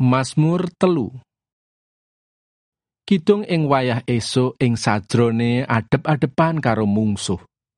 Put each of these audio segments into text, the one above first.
Mazmur 3. Kidung ing wayah esuk ing sajrone adep-adepan karo mungsuh.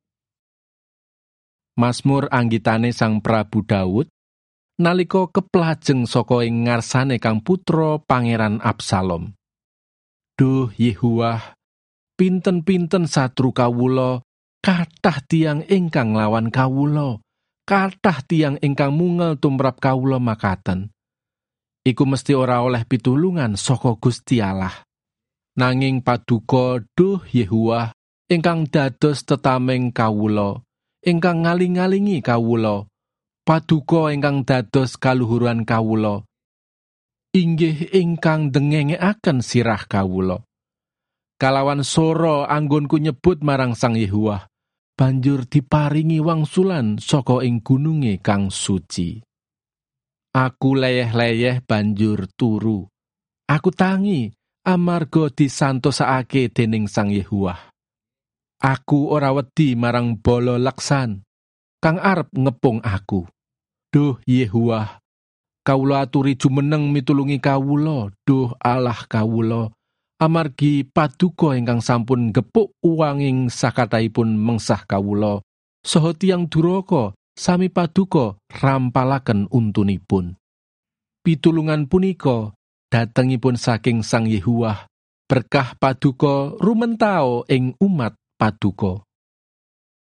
Mazmur anggitane Sang Prabu Daud nalika keplajeng saka ing ngarsane Kang putra Pangeran Absalom. Duh Yehuwah, pinten-pinten satru kawula, kathah tiyang ingkang nglawan kawula, kathah tiyang ingkang mungel tumrap kawula makaten. Iku mesti ora oleh pitulungan saka Gusti Allah. Nanging paduka Duh Yehuwah ingkang dados tetameng kawula, ingkang ngaling-alingi kawula, paduka ingkang dados kaluhuran kawula, inggih ingkang ndengengekaken sirah kawula. Kalawan sora anggonku nyebut marang Sang Yehuwah, banjur diparingi wangsulan saka ing gununge kang suci. Aku leyeh-leyeh banjur turu. Aku tangi amarga disantosake dening Sang Yehuwah. Aku ora wedi marang bala leksan kang arep ngepung aku. Duh Yehuwah, kawula aturi jumeneng mitulungi kawula, Duh Allah kawula, amargi paduka ingkang sampun gepuk uwanging sakataipun mengsah kawula, saha tiyang duraka sami paduka rampalaken untunipun. Pitulungan punika datengipun saking Sang Yehuwah, berkah paduka rumentao ing umat paduka.